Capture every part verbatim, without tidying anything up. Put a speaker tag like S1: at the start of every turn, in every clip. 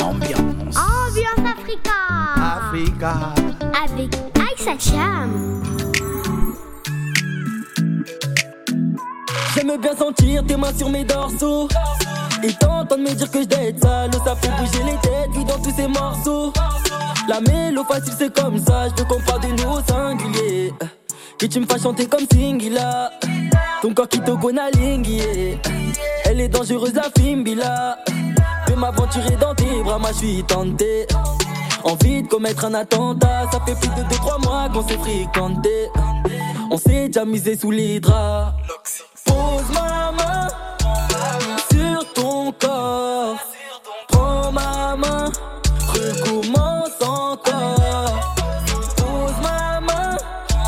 S1: Ambiance.
S2: Ambiance Africa.
S1: Africa.
S2: Avec Aïssa Cham.
S3: J'aime bien sentir tes mains sur mes dorsaux. Et t'entends me dire que je d'être sale. Ça fait bouger les têtes, vu dans tous ces morceaux. La mélo facile c'est comme ça. Je veux qu'on parle de nous singuliers. Que tu me fasses chanter comme Singila. Ton corps qui te gonaling, yeah. Elle est dangereuse la Fimbila. Veux m'aventurer dans tes bras, moi je suis tenté. Envie de commettre un attentat. Ça fait plus de deux trois mois qu'on s'est fréquenté. On s'est déjà misé sous les draps. Pose ma main sur ton corps. Prends ma main, recommence encore. Pose ma main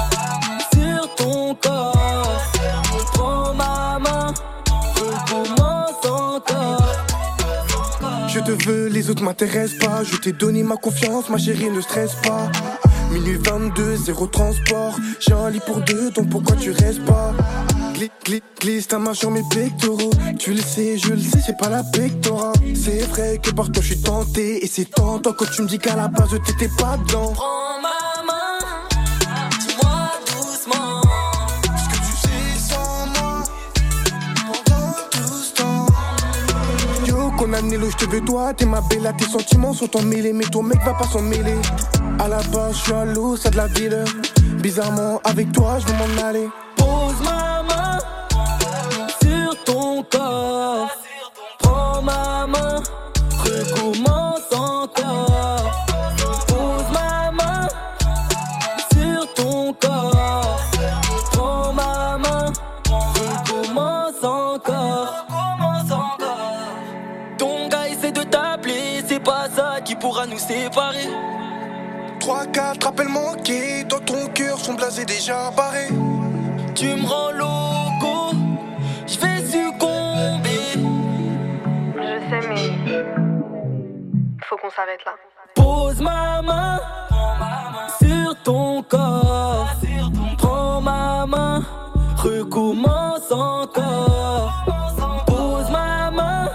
S3: sur ton corps. Prends ma main, recommence encore.
S4: Je te veux, les autres m'intéressent pas. Je t'ai donné ma confiance, ma chérie, ne stresse pas. Minuit vingt-deux, zéro transport. J'ai un lit pour deux, donc pourquoi tu restes pas? Glisse, glisse, glisse ta main sur mes pectoraux. Tu le sais, je le sais, c'est pas la pectora. C'est vrai que par toi je suis tenté. Et c'est tentant quand tu me dis qu'à la base t'étais pas dedans.
S3: Prends ma main, dis-moi doucement
S4: Ce que tu sais sans moi pendant tout ce temps. Yo, qu'on a Nélo, je te veux toi. T'es ma bella, tes sentiments sont emmêlés. Mais ton mec va pas s'en mêler. À la base, je suis à l'eau, ça de la ville. Bizarrement, avec toi, je veux m'en aller.
S3: Pose ma main sur ton corps. Prends ma main, recommence encore. Pose ma main sur ton corps. Prends ma main, recommence encore. Recommence encore. Ton gars essaie de t'appeler, c'est pas ça qui pourra nous séparer.
S4: trois quatre appels manqués, dans ton cœur sont blasés déjà barrés.
S3: Tu me rends loco, je vais succomber.
S5: Je sais, mais faut qu'on s'arrête là.
S3: Pose ma main sur ton corps. Prends ma main, recommence encore. Pose ma main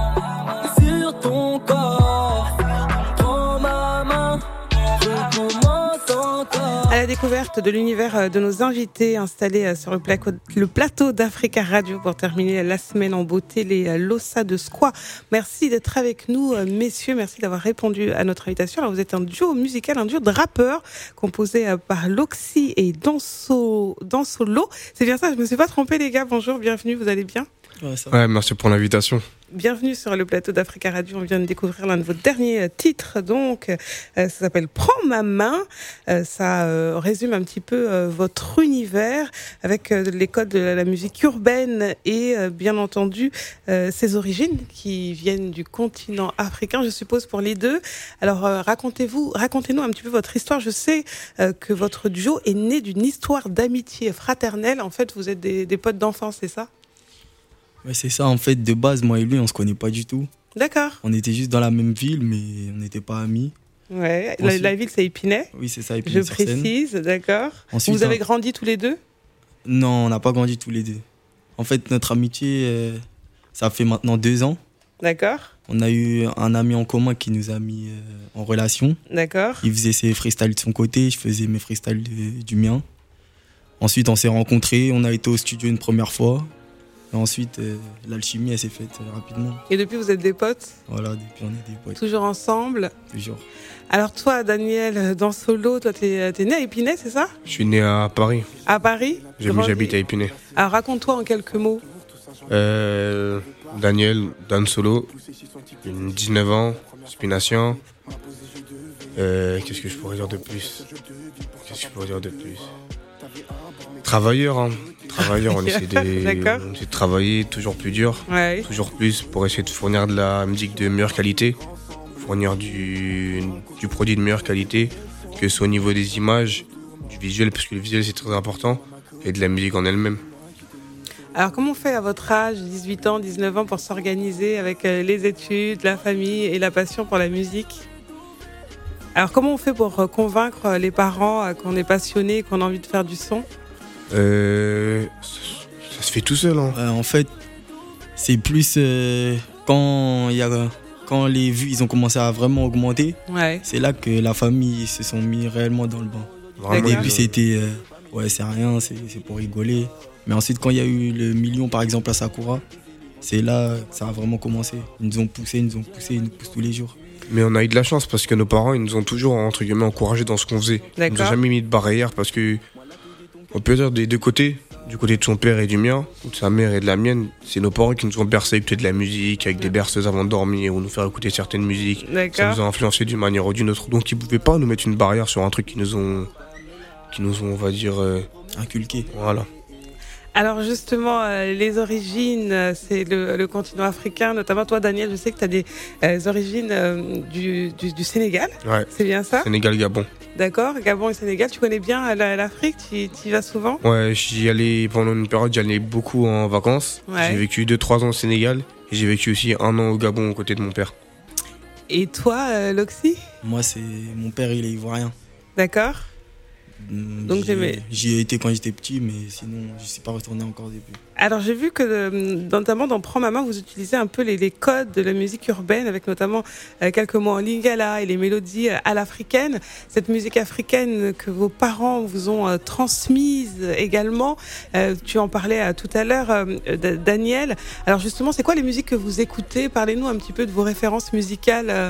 S3: sur ton corps. Prends ma main, recommence encore.
S6: À la découverte de l'univers de nos invités installés sur le, placo, le plateau d'Africa Radio pour terminer la semaine en beauté, les Lossa de Squat. Merci d'être avec nous, messieurs. Merci d'avoir répondu à notre invitation. Alors, vous êtes un duo musical, un duo de rappeurs composé par Loxy et Danso, Dansolo. C'est bien ça, je ne me suis pas trompée, les gars. Bonjour, bienvenue, vous allez bien?
S7: Ouais, ça va. Ouais, merci pour l'invitation.
S6: Bienvenue sur le plateau d'Africa Radio. On vient de découvrir l'un de vos derniers titres. Donc, euh, ça s'appelle Prends ma main. Euh, ça euh, résume un petit peu euh, votre univers avec euh, les codes de la musique urbaine et euh, bien entendu euh, ses origines qui viennent du continent africain, je suppose, pour les deux. Alors, euh, racontez-vous, racontez-nous un petit peu votre histoire. Je sais euh, que votre duo est né d'une histoire d'amitié fraternelle. En fait, vous êtes des, des potes d'enfance, c'est ça?
S7: Ouais, c'est ça, en fait, de base, moi et lui, on se connaît pas du tout.
S6: D'accord.
S7: On était juste dans la même ville, mais on n'était pas amis.
S6: Ouais, la, la ville, c'est Épinay.
S7: Oui, c'est ça, Épinay.
S6: Je précise, d'accord.
S7: Ensuite,
S6: vous avez
S7: hein,
S6: grandi tous les deux?
S7: Non, on n'a pas grandi tous les deux. En fait, notre amitié, euh, ça fait maintenant deux ans.
S6: D'accord.
S7: On a eu un ami en commun qui nous a mis euh, en relation.
S6: D'accord.
S7: Il faisait ses freestyles de son côté, je faisais mes freestyles de, du mien. Ensuite, on s'est rencontrés, on a été au studio une première fois. Et ensuite, euh, l'alchimie, elle s'est faite euh, rapidement.
S6: Et depuis, vous êtes des potes?
S7: Voilà, depuis, on est des potes.
S6: Toujours ensemble?
S7: Toujours.
S6: Alors toi, Daniel, dans Solo, toi, t'es, t'es né à Épinay, c'est ça?
S8: Je suis né à Paris.
S6: À Paris?
S8: J'habite, j'habite à Épinay.
S6: Alors raconte-toi en quelques mots.
S8: Euh, Daniel, Dan Solo, dix-neuf ans, spination. Euh, qu'est-ce que je pourrais dire de plus? Qu'est-ce que je pourrais dire de plus? Travailleur, hein. Travailleur, on essaie, de, on essaie de travailler toujours plus dur,
S6: ouais.
S8: toujours plus pour essayer de fournir de la musique de meilleure qualité, fournir du, du produit de meilleure qualité, que ce soit au niveau des images, du visuel, parce que le visuel c'est très important, et de la musique en elle-même.
S6: Alors comment on fait à votre âge, dix-huit ans, dix-neuf ans, pour s'organiser avec les études, la famille et la passion pour la musique? Alors comment on fait pour convaincre les parents qu'on est passionné, qu'on a envie de faire du son?
S8: Euh, ça, ça se fait tout seul. Hein.
S7: Euh, en fait, c'est plus euh, quand il y a quand les vues ils ont commencé à vraiment augmenter,
S6: Ouais.
S7: c'est là que la famille se sont mis réellement dans le bain. Au
S8: Vraiment,
S7: début,
S8: ils-
S7: c'était euh, ouais, c'est rien, c'est, c'est pour rigoler. Mais ensuite, quand il y a eu le million, par exemple, à Sakura, c'est là que ça a vraiment commencé. Ils nous ont poussé, ils nous ont poussé, ils nous poussent tous les jours.
S8: Mais on a eu de la chance parce que nos parents, ils nous ont toujours, entre guillemets, encouragés dans ce qu'on faisait. Ils nous ont
S6: D'accord.
S8: jamais mis de barrière parce que, on peut dire des deux côtés, du côté de son père et du mien, ou de sa mère et de la mienne, c'est nos parents qui nous ont bercé à écouter de la musique, avec des berceuses avant de dormir, ou nous faire écouter certaines musiques. Ça
S6: D'accord.
S8: nous a influencé d'une manière ou d'une autre. Donc ils pouvaient pas nous mettre une barrière sur un truc qui nous ont, qui nous ont, on va dire, euh,
S7: Inculqué.
S8: voilà.
S6: Alors justement, euh, les origines, euh, c'est le, le continent africain, notamment toi Daniel, je sais que tu as des euh, origines euh, du, du, du Sénégal,
S8: Ouais.
S6: c'est bien ça?
S8: Sénégal, Gabon.
S6: D'accord, Gabon et Sénégal, tu connais bien euh, la- l'Afrique, tu tu y vas souvent?
S8: Ouais, j'y allais pendant une période, j'y allais beaucoup en vacances.
S6: Ouais.
S8: J'ai vécu deux trois ans au Sénégal et j'ai vécu aussi un an au Gabon aux côtés de mon père.
S6: Et toi, euh, Loxy?
S7: Moi, c'est mon père, il est ivoirien.
S6: D'accord.
S7: Hum,
S6: Donc,
S7: j'y,
S6: j'aimais-
S7: j'y ai été quand j'étais petit, mais sinon, je suis pas retourné encore depuis.
S6: Alors j'ai vu que euh, notamment dans Prends ma main, vous utilisez un peu les, les codes de la musique urbaine avec notamment euh, quelques mots en lingala et les mélodies euh, à l'africaine. Cette musique africaine que vos parents vous ont euh, transmise également. Euh, tu en parlais euh, tout à l'heure, euh, D- Daniel. Alors justement, c'est quoi les musiques que vous écoutez? Parlez-nous un petit peu de vos références musicales. euh.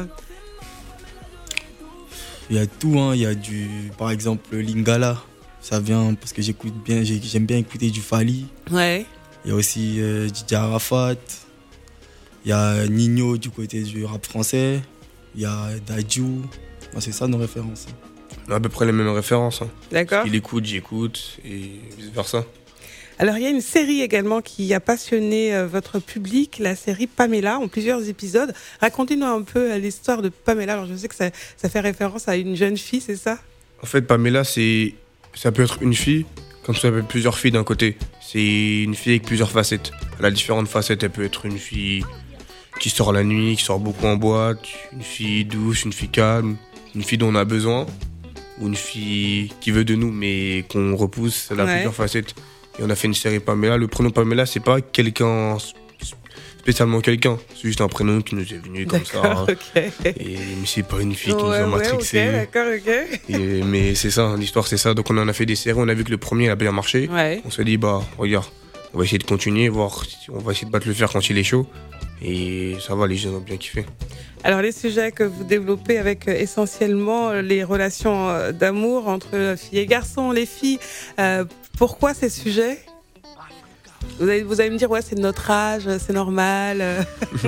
S7: Il y a tout, hein. Il y a du, par exemple, le lingala. Ça vient parce que j'écoute bien, j'ai- j'aime bien écouter du Fali.
S6: Ouais.
S7: Il y a aussi euh, Didi Arafat. Il y a Nino du côté du rap français. Il y a Dadju. Bon, c'est ça nos références.
S8: On a à peu près les mêmes références. Hein.
S6: D'accord.
S8: Il écoute, j'écoute et vice versa.
S6: Alors, il y a une série également qui a passionné euh, votre public, la série Pamela, en plusieurs épisodes. Racontez-nous un peu euh, l'histoire de Pamela. Alors, je sais que ça, ça fait référence à une jeune fille, c'est ça?
S8: En fait, Pamela, c'est, ça peut être une fille, comme ça peut être plusieurs filles d'un côté. C'est une fille avec plusieurs facettes. Elle a différentes facettes. Elle peut être une fille qui sort la nuit, qui sort beaucoup en boîte, une fille douce, une fille calme, une fille dont on a besoin, ou une fille qui veut de nous mais qu'on repousse. Elle a
S6: Ouais.
S8: plusieurs facettes. Et on a fait une série Pamela. Le prénom Pamela, c'est pas quelqu'un, spécialement quelqu'un. C'est juste un prénom qui nous est venu comme ça.
S6: D'accord, ok.
S8: Et mais c'est pas une fille qui
S6: Ouais,
S8: nous a
S6: ouais,
S8: matrixé.
S6: ok, d'accord, ok.
S8: Et- mais c'est ça, l'histoire c'est ça. Donc on en a fait des séries, on a vu que le premier il a bien marché.
S6: Ouais.
S8: On s'est dit bah regarde, on va essayer de continuer, voir, si- on va essayer de battre le fer quand il est chaud. Et ça va, les gens ont bien kiffé.
S6: Alors, les sujets que vous développez avec euh, essentiellement euh, les relations euh, d'amour entre euh, filles et garçons, les filles, euh, pourquoi ces sujets? Vous allez, vous allez me dire, ouais, c'est de notre âge, c'est normal. euh.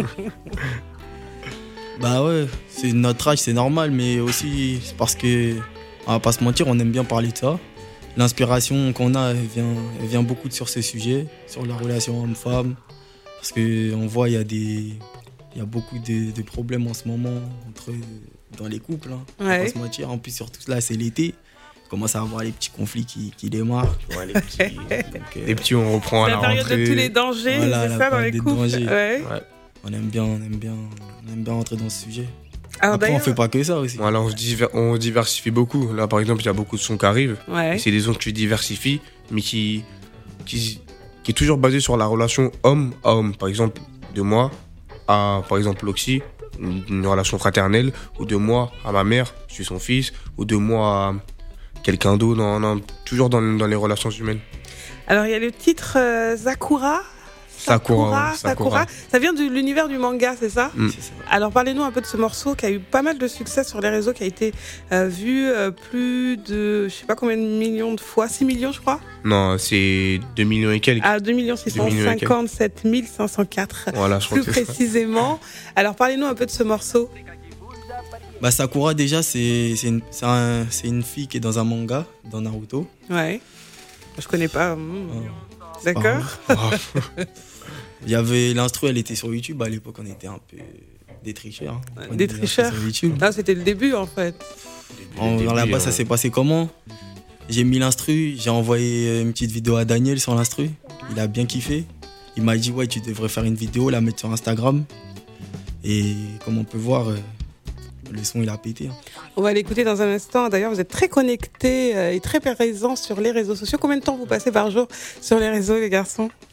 S7: Bah ouais, c'est notre âge, c'est normal, mais aussi c'est parce que, on va pas se mentir, on aime bien parler de ça. L'inspiration qu'on a, elle vient, elle vient beaucoup sur ces sujets, sur la relation homme-femme. Parce qu'on voit, il y a des, il y a beaucoup de, de problèmes en ce moment entre, dans les couples. Hein. On va
S6: Ouais.
S7: pas se mentir. En plus, surtout là, c'est l'été. On commence à avoir les petits conflits qui, qui démarrent. Tu vois, les petits, donc, euh,
S8: Les petits, on reprend à
S6: C'est
S8: la
S6: la période
S8: rentrée.
S6: de tous les dangers,
S7: Voilà,
S6: c'est
S7: la
S6: ça, dans
S7: période
S6: les
S7: des
S6: couples.
S7: dangers.
S6: Ouais.
S8: Ouais.
S7: on aime bien, on aime bien, on aime bien rentrer dans ce sujet.
S6: Alors,
S7: Après, on
S6: d'ailleurs-
S7: fait pas que ça aussi.
S8: Voilà, on, se diver- on diversifie beaucoup. Là, par exemple, il y a beaucoup de sons qui arrivent.
S6: Ouais.
S8: Et c'est des sons que tu diversifies, mais qui, qui, qui est toujours basé sur la relation homme à homme. Par exemple, de moi à, par exemple, Loxy, une, une relation fraternelle, ou de moi à ma mère, je suis son fils, ou de moi à quelqu'un d'autre, non, non, toujours dans, dans les relations humaines.
S6: Alors, il y a le titre euh, Sakura.
S8: Sakura, ouais,
S6: Sakura.
S8: Sakura.
S6: Ça vient de l'univers du manga, c'est ça?
S8: Mm.
S7: C'est ça.
S6: Alors, parlez-nous un peu de ce morceau qui a eu pas mal de succès sur les réseaux, qui a été euh, vu euh, plus de, je sais pas combien de millions de fois, six millions, je crois.
S8: Non, c'est deux millions et quelques.
S6: À deux millions six cent cinquante-sept mille cinq cent quatre.
S8: Voilà, je crois
S6: Plus
S8: que c'est ça.
S6: précisément. Alors, parlez-nous un peu de ce morceau.
S7: Bah, Sakura, déjà, c'est c'est une, c'est un- c'est une fille qui est dans un manga, dans Naruto.
S6: Ouais. Je connais pas. Hmm.
S7: Euh,
S6: D'accord.
S7: Il y avait l'instru, elle était sur YouTube. À l'époque, on était un peu des tricheurs. hein. On
S6: Des
S7: prenait instrus
S6: tricheurs.
S7: Sur YouTube.
S6: Là, c'était le début, en fait.
S7: En,
S8: Début,
S7: là-bas,
S8: hein.
S7: ça s'est passé comment? J'ai mis l'instru, j'ai envoyé une petite vidéo à Daniel sur l'instru. Il a bien kiffé. Il m'a dit, ouais, tu devrais faire une vidéo, la mettre sur Instagram. Et comme on peut voir, euh, le son, il a pété. hein.
S6: On va l'écouter dans un instant. D'ailleurs, vous êtes très connectés euh, et très présents sur les réseaux sociaux. Combien de temps vous passez par jour sur les réseaux, les garçons?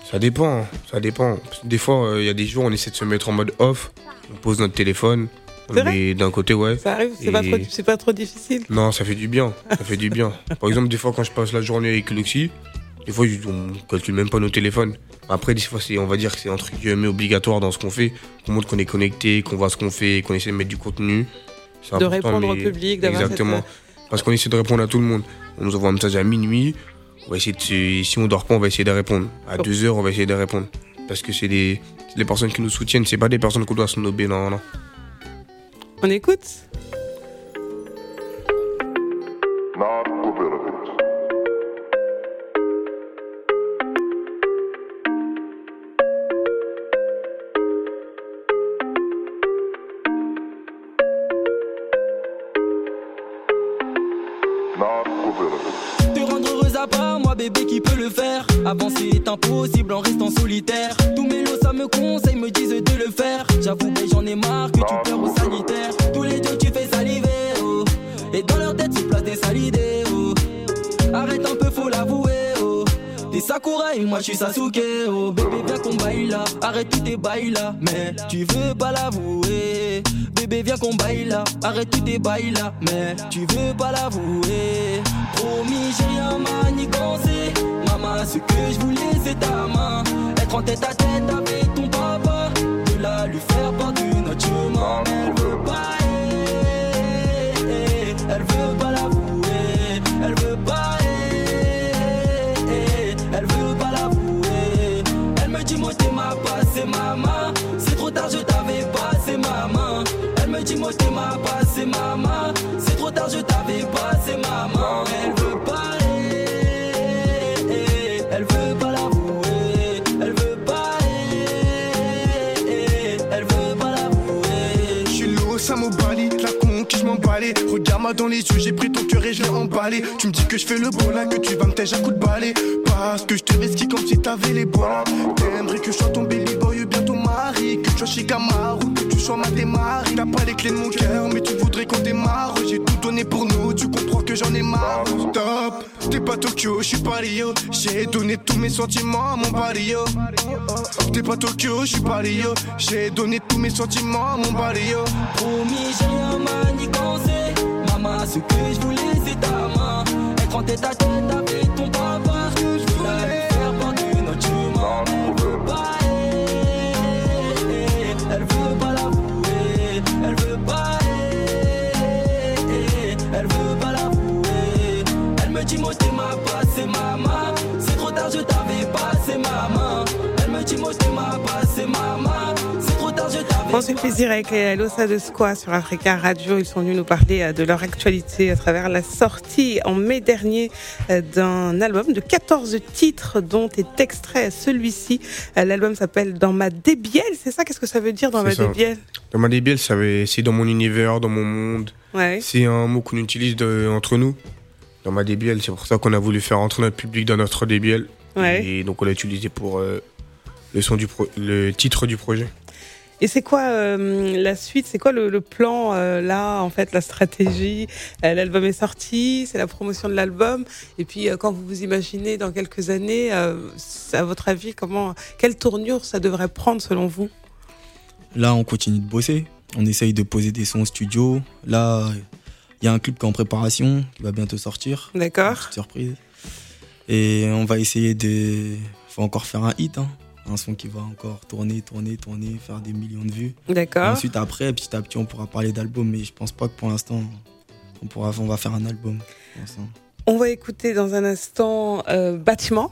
S8: Ça dépend, ça dépend. Des fois, il euh, y a des jours, on essaie de se mettre en mode off. On pose notre téléphone.
S6: C'est vrai ?
S8: Mais d'un côté, ouais.
S6: Ça arrive, c'est,
S8: Et...
S6: pas trop, c'est pas trop difficile.
S8: Non, ça fait du bien. Ça fait du bien. Par exemple, des fois, quand je passe la journée avec Loxy, des fois, on calcule même pas nos téléphones. Après, des fois, c'est, on va dire que c'est entre guillemets obligatoire dans ce qu'on fait. Qu'on montre qu'on est connecté, qu'on voit ce qu'on fait, qu'on essaie de mettre du contenu. C'est
S6: de
S8: important,
S6: répondre
S8: mais...
S6: au public, d'avoir
S8: Exactement.
S6: Cette...
S8: Parce qu'on essaie de répondre à tout le monde. On nous envoie un message à minuit. On va essayer de, si on dort pas, on va essayer de répondre. À deux heures, on va essayer de répondre. Parce que c'est des, c'est les personnes qui nous soutiennent, c'est pas des personnes qu'on doit snober, non, non.
S6: On écoute ?
S3: Te rendre heureuse à part moi bébé qui peut le faire. Avancer est impossible en restant solitaire. Tous mes lots ça me conseille, me disent de le faire. J'avoue mais j'en ai marre que tu pleures au sanitaire. Tous les deux tu fais saliver oh. Et dans leur tête se place des sales idées oh. Arrête un peu faut l'avouer oh. T'es Sakura et moi je suis Sasuke oh. Bébé viens qu'on baille là, arrête tous tes bails là. Mais tu veux pas l'avouer. Bébé viens qu'on baille là, arrête tous tes bails là. Mais tu veux pas l'avouer. Promis j'ai rien manigancé. Maman ce que je voulais c'est ta main. Être en tête à tête avec ton papa. De là lui faire part de notre chemin. Elle veut pas eh, eh, elle veut pas l'avouer. Elle veut pas eh, eh, elle veut pas l'avouer. Elle me dit moi t'es ma passé maman. C'est trop tard je t'avais passé maman. Elle me dit moi t'es ma passé maman. C'est trop tard je t'avais passé maman. Elle veut pas eh, eh, elle veut pas l'avouer. Elle veut pas eh, eh, elle veut pas l'avouer.
S4: Je suis lourd, ça m'emballait, la conquise je m'emballais. Regarde-moi dans les yeux, j'ai pris ton cœur et je l'ai emballé. Tu me dis que je fais le bon là, que tu vas me tèche à coup de balai. Parce que je te risque comme si t'avais les bois. T'aimerais que je sois ton baby boy ou bien ton mari. Que tu sois chez Camaro, que tu sois ma démarre. T'as pas les clés de mon cœur, mais tu voudrais qu'on démarre. J'ai tout donné pour nous, tu comprends que j'en ai marre. Stop, t'es pas Tokyo, je suis pas Rio. J'ai donné tous mes sentiments à mon barrio. T'es pas Tokyo, je suis pas Rio. J'ai donné tous mes sentiments à mon barrio.
S3: Promis j'ai rien manigancé. Maman ce que je voulais c'est ta main. Être en tête à tête avec ton papa. Je voulais faire part de notre chemin. Elle veut pas eh, eh, elle veut pas l'avouer. Elle veut pas eh, eh, elle veut pas l'avouer. Elle me dit moi t'es ma passé maman. C'est trop tard je t'avais passé maman. Elle me dit moi t'es ma passé maman. C'est trop tard je t'avais.
S6: On se fait plaisir avec les Losa de Squat sur Africa Radio. Ils sont venus nous parler de leur actualité à travers la sortie en mai dernier d'un album de quatorze titres dont est extrait celui-ci. L'album s'appelle Dans ma débielle, c'est ça ? Qu'est-ce que ça veut dire dans
S8: C'est
S6: ma
S8: ça.
S6: débielle ?
S8: Dans ma débielle, ça veut- c'est dans mon univers, dans mon monde.
S6: Ouais.
S8: C'est un mot qu'on utilise de- entre nous. Dans ma débielle, c'est pour ça qu'on a voulu faire entrer notre public dans notre débielle.
S6: Ouais.
S8: Et donc on l'a utilisé pour euh, le, son du pro- le titre du projet.
S6: Et c'est quoi euh, la suite ? C'est quoi le, le plan euh, là, en fait, la stratégie ? euh, L'album est sorti, c'est la promotion de l'album. Et puis, euh, quand vous vous imaginez dans quelques années, euh, à votre avis, comment, quelle tournure ça devrait prendre selon vous ?
S7: Là, on continue de bosser. On essaye de poser des sons au studio. Là, il y a un clip qui est en préparation, qui va bientôt sortir.
S6: D'accord.
S7: Petite surprise. Et on va essayer de... faut encore faire un hit, hein. Un son qui va encore tourner, tourner, tourner, faire des millions de vues.
S6: D'accord.
S7: Ensuite, après, petit à petit, on pourra parler d'album, mais je pense pas que pour l'instant, on, pourra, on va faire un album.
S6: On va écouter dans un instant euh, Bâtiment.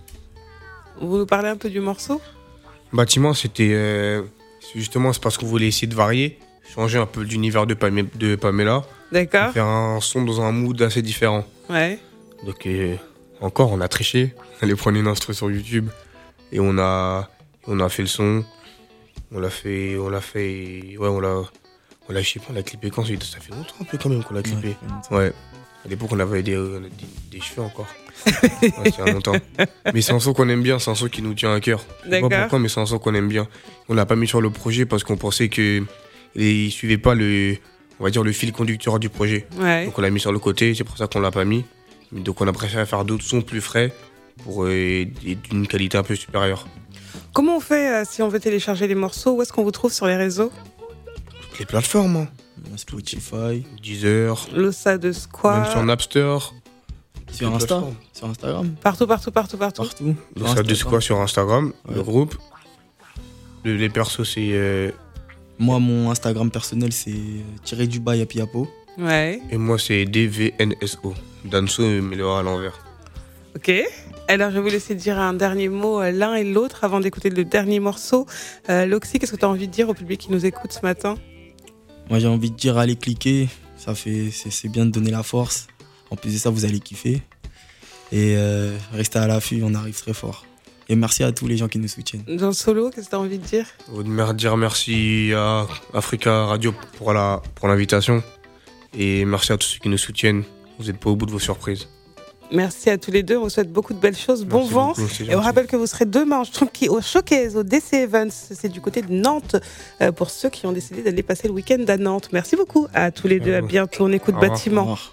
S6: Vous nous parlez un peu du morceau ?
S8: Bâtiment, c'était euh, justement c'est parce qu'on voulait essayer de varier, changer un peu l'univers de, Pam- de Pamela,
S6: D'accord.
S8: faire un son dans un mood assez différent.
S6: Ouais.
S8: Donc euh, encore, on a triché, on allait prendre une instru sur YouTube et on a, on a fait le son, on l'a fait, on l'a fait, ouais, on l'a, on l'a, je sais pas, on l'a clippé quand ça fait longtemps un peu quand même qu'on l'a clippé.
S7: Ouais,
S8: Ouais. À l'époque, on avait des, des, des cheveux encore. Ouais, c'est il y a longtemps. Mais c'est un son qu'on aime bien, c'est un son qui nous tient à cœur. Je sais
S6: D'accord.
S8: pas pourquoi, mais c'est un son qu'on aime bien. On l'a pas mis sur le projet parce qu'on pensait que il suivait pas le, on va dire, le fil conducteur du projet.
S6: Ouais.
S8: Donc on l'a mis sur le côté, c'est pour ça qu'on l'a pas mis. Donc on a préféré faire d'autres sons plus frais pour, et, et d'une qualité un peu supérieure.
S6: Comment on fait euh, si on veut télécharger les morceaux? Où est-ce qu'on vous trouve sur les réseaux?
S8: Toutes les plateformes, hein.
S7: Spotify,
S8: Deezer,
S6: Losa de Square.
S8: même sur Napster,
S7: sur
S8: les
S7: Insta,
S8: plateformes.
S7: sur Instagram,
S6: Partout, partout, partout, partout.
S7: partout.
S8: Donc ça de quoi sur Instagram,
S7: Ouais.
S8: le groupe. Le- les persos, c'est euh,
S7: Moi, mon Instagram personnel, c'est tiré du bas Yapi Yapo.
S6: Ouais.
S8: et moi c'est D V N S O. Danso, mais le A à l'envers.
S6: Ok. Alors, je vais vous laisser dire un dernier mot euh, l'un et l'autre avant d'écouter le dernier morceau. Euh, Loxy, qu'est-ce que tu as envie de dire au public qui nous écoute ce matin?
S7: Moi, j'ai envie de dire, allez cliquer. Ça fait, c'est, c'est bien de donner la force. En plus de ça, vous allez kiffer. Et euh, restez à l'affût, on arrive très fort. Et merci à tous les gens qui nous soutiennent.
S6: Dans le solo, qu'est-ce que tu as envie de dire?
S8: Je voudrais dire merci à Africa Radio pour, la, pour l'invitation. Et merci à tous ceux qui nous soutiennent. Vous n'êtes pas au bout de vos surprises.
S6: Merci à tous les deux. On vous souhaite beaucoup de belles choses. Bon
S8: Merci
S6: vent.
S8: beaucoup, c'est
S6: Et on
S8: gentil.
S6: rappelle que vous serez demain au Showcase, au D C Events. C'est du côté de Nantes euh, pour ceux qui ont décidé d'aller passer le week-end à Nantes. Merci beaucoup à tous les deux. À bientôt. On écoute
S8: Au revoir.
S7: Au
S6: Bâtiment.
S7: revoir.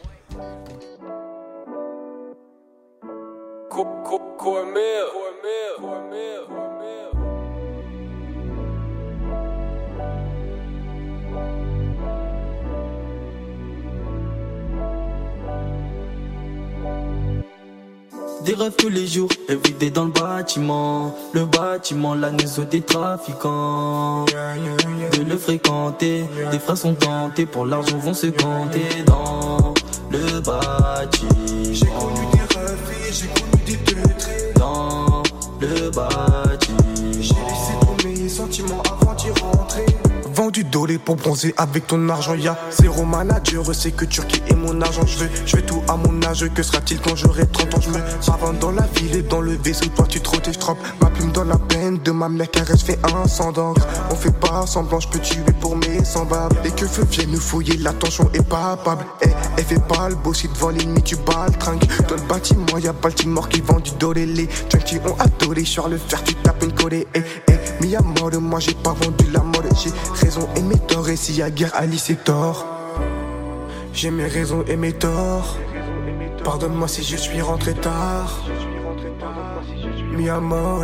S3: Des rêves tous les jours, évidés dans le bâtiment. Le bâtiment, la maison des trafiquants. De le fréquenter, des frères sont tentés, pour l'argent vont se compter dans le bâtiment.
S4: J'ai connu des rêves et j'ai connu des teutrés.
S3: Dans le bâtiment.
S4: J'ai laissé tous mes sentiments avant d'y rentrer. Vendu dolé pour bronzer avec ton argent, y'a zéro manager, c'est que Turquie est mon argent. Je veux, je veux tout à mon âge, que sera-t-il quand j'aurai trente ans? Je me pavane dans la ville et dans le vaisseau, toi tu trottes et je trempe ma plume dans la peine de ma mère car elle se fait un sang d'encre. On fait pas semblant, je peux tuer pour mes semblables. Et que feu vienne nous fouiller, l'attention est palpable. Eh, elle fait pas le beau si devant l'ennemi tu baltringues. Dans le bâtiment, y'a Baltimore qui vend du dolé. Les junkies ont adoré sur le fer, tu tapes une collée. Eh, eh, mi à mort, moi j'ai pas vendu la mode. J'ai raison et mes torts, et s'il y a guerre, Ali c'est tort. J'ai mes raisons et mes torts. Pardonne-moi si je suis rentré tard. Mi amore,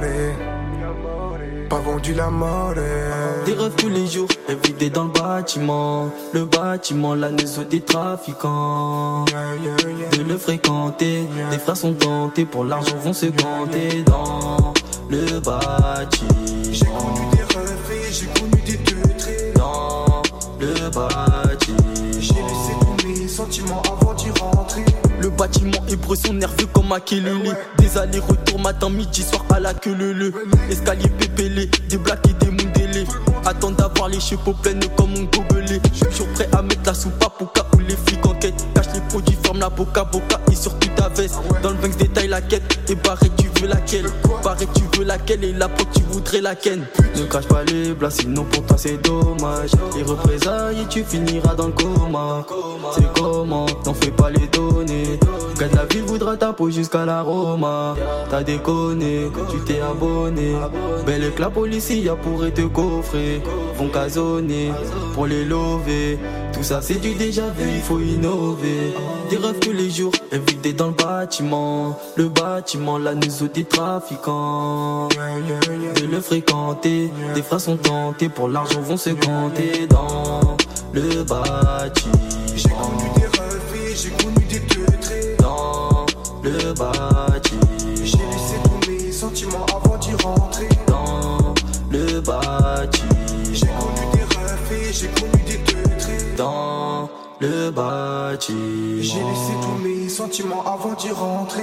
S4: pas vendu la mort.
S3: Des rêves tous les jours, évidés dans le bâtiment. Le bâtiment, la maison des trafiquants. De le fréquenter, des frères sont tentés, pour l'argent vont se compter dans le bâtiment.
S4: J'ai connu des rêves et j'ai connu des teutrés.
S3: Dans le bâtiment.
S4: J'ai laissé tous mes sentiments avant d'y rentrer.
S3: Le bâtiment est brosson nerveux comme un Kelele. Des allers-retours matin, midi, soir à la queue leu. Escalier pépélé, des blagues et des mondélés. Attends d'avoir les cheveux pleines comme un gobelet. Je suis toujours prêt à mettre la soupape au cas où les flics enquêtent. Cache les produits, ferme la boca boca et surtout ta veste. Dans le Banks détaille la quête. Et barré tu veux laquelle? Barré tu veux laquelle? Et la peau tu voudrais la ken. Ne cache pas les blas, sinon pour toi c'est dommage. Les représailles et tu finiras dans le coma. C'est comment? N'en fais pas les données. Garde la ville voudra ta peau jusqu'à la Roma. T'as déconné, tu t'es abonné. Belle que la police y a pourrait te coffrer. Vont casonner pour les lover. Tout ça c'est du déjà vu, il faut innover. Des rêves tous les jours, évidés dans le bâtiment. Le bâtiment, la maison des trafiquants. De le fréquenter, des frères sont tentés, pour l'argent vont se compter dans le bâtiment.
S4: J'ai connu des rêves et j'ai connu des teutrés.
S3: Dans le bâtiment.
S4: J'ai laissé tous mes sentiments avant d'y rentrer.
S3: Dans le bâtiment.
S4: J'ai connu des rêves et j'ai connu des teutrés.
S3: Dans le bâtiment.
S4: J'ai laissé tous mes sentiments avant d'y rentrer.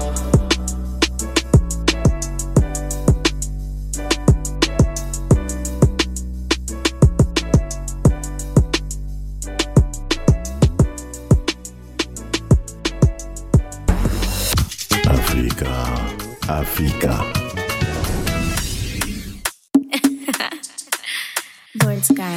S1: Africa, Africa.
S2: Bird Sky.